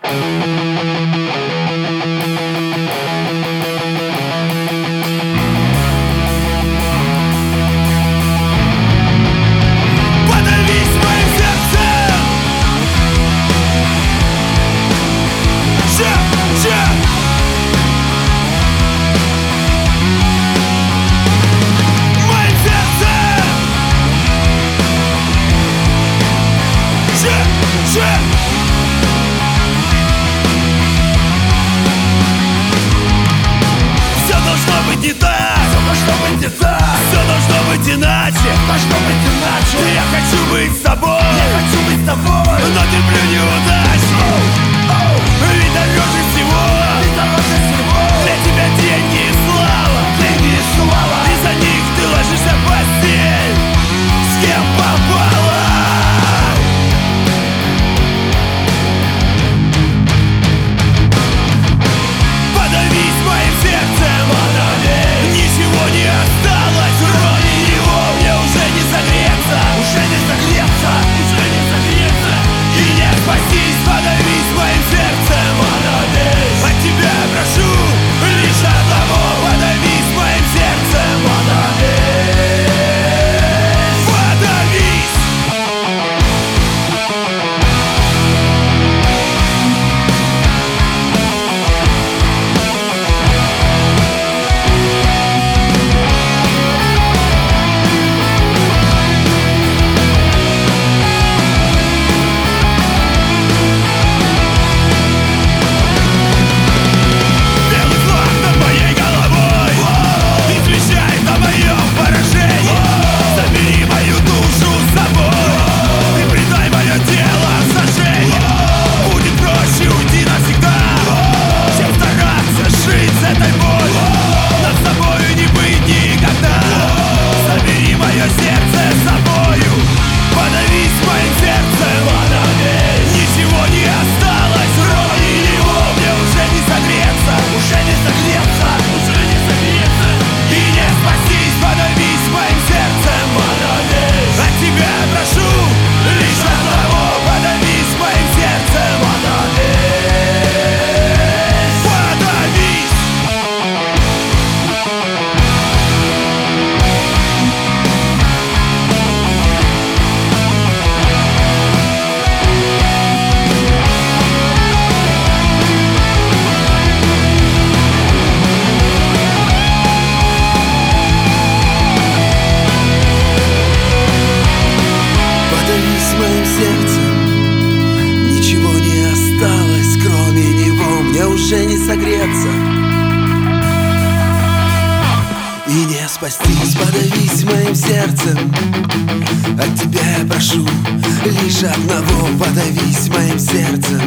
Не так, все должно быть не так, все должно быть иначе, должно быть иначе. Я хочу быть с тобой, я хочу быть с тобой, но терплю неудачи. Ведь дороже всего, для тебя деньги и слава, деньги и слава. И за них ты ложишься в постель, с кем попало. Подавись моим сердцем, ничего не осталось, кроме него. Мне уже не согреться, уже не согреться, уже не согреться. И не спастись, подавись моим сердцем, подавись. От тебя прошу лишь одного, подавись моим сердцем, подавись. Подавись. Уже не согреться и не спастись, подавись моим сердцем. От тебя я прошу лишь одного, подавись моим сердцем.